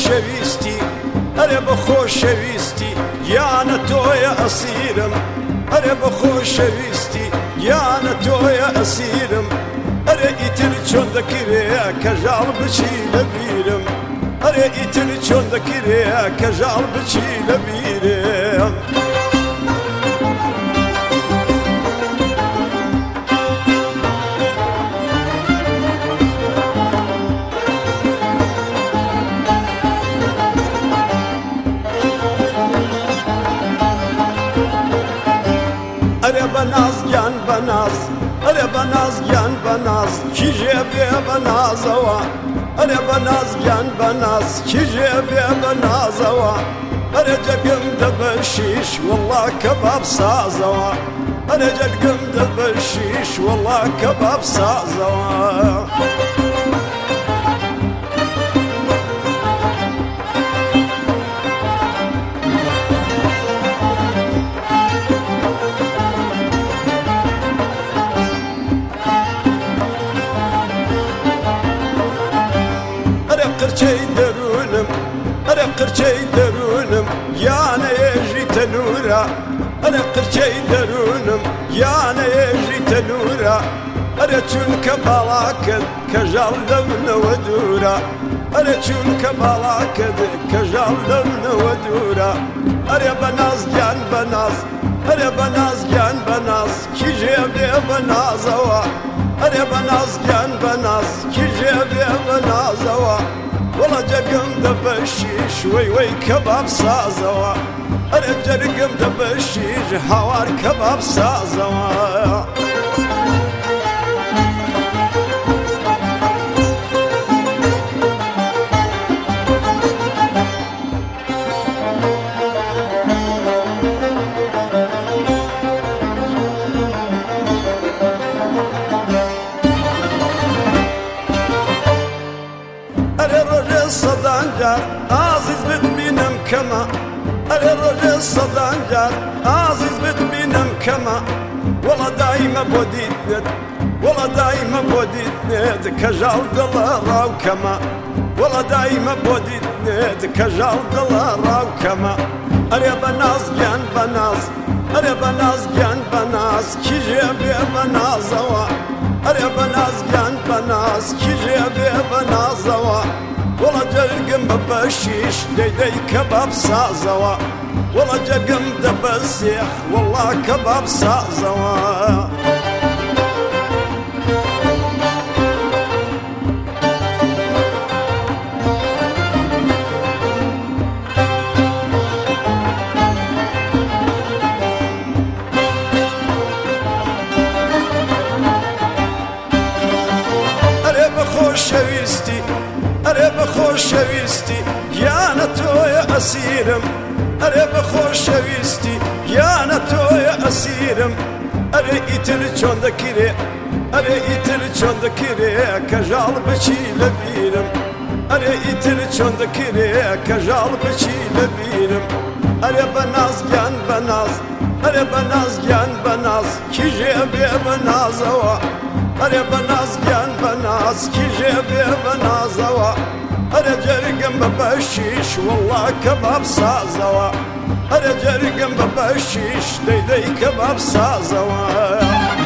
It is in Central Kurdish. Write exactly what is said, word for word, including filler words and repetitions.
خۆشەویستی ئەرێ بە خۆشەویستی یانە تۆیە ئەسیرم ئەرێ بە خۆشەویستی یانە تۆیە ئەسیرم ئەرێ ئیتر چۆن دەکرێ کە ژاڵ بچی لە بیرم ئەرێ ئیتر چۆن دەکرێ کە ژاڵ بچی لە بیرم ئەرێ بەناز گیان بەناز ئەرێ بەناز گیان بەناز کیژێ بێ بەنازەوە ئەرێ بەناز گیان بەناز کیژێ بێ بەنازەوە ئەرێ جەرگم دەبەر شیش وەڵڵا کەباب سازەوە ئەرێ جەرگم دەبەر شیش وەڵڵا کەباب سازەوە قرچەی دەروونم ئەرێ قرچەی دەروونم یانە ئێژی تەنورە ئەرێ قرچەی دەروونم یانە ئێژی تەنورە ئەرێ چونکە باڵاکت کە ژاڵ لە منەوە دوورە ئەرێ چونکە باڵاکت کە ژاڵ لە منەوە دوورە ئەرێ بەناز گیان بەناز ئەرێ بەناز گیان بەناز کیژێ بێ بەنازەوە ئەرێ بەناز گیان بەناز کیژێ بێ بەنازەوە وەڵا جەرگم دەبە شیش وەی وەی کەباب سازەوە ئەرێ جەرگم دەبە شیش هاوار کەباب سازەوە سەدانجار ئازیز بتبینم کەمە ئەرێ ڕۆژێ سەدانجار ئازیز بتبینم کەمە وەڵا دایمە بۆ دیتنێت وەڵا دایمە بۆ دیتنێت کە ژاڵ دڵە ڕاوکەمە وەڵا دایمە بۆ دیتنێت کە ژاڵ دڵە ڕاوکەمە ئەرێ بەناز گیان بەناز ئەرێ بەناز گیان بەناز کیژێ بێ بەنازەوە ئەرێ بەناز گیان بەناز کیژێ بێ بەنازەوە وەڵا جەرگم بە شیش دەیدەی کەباب سازەوە وەڵا جەرگم دەبە سێخ وەڵا کەباب سازەوە ئەرێ بە خۆشەویستی ئەرێ بە خۆشەویستی یانە تۆیە ئەسیرم ئەرێ بە خۆشەویستی یانە تۆیە ئەسیرم ئەرێ ئیتر چۆن دەکرێ ئەرێ ئیتر چۆن دەکرێ کە ژاڵ بچی لە بیرم ئەرێ ئیتر چۆن دەکرێ کە ژاڵ بچی لە بیرم ئەرێ بەناز گیان بەناز ئەرێ بەناز گیان بەناز کیژێ بێ بەنازەوە ئەرێ بەناز گیان بەناز کیژێ بێ بەنازەوە ئەرێ جەرگم بە شیش وەڵڵا کەباب سازەوە ئەرێ جەرگم بە شیش دەیدەی کەباب سازەوە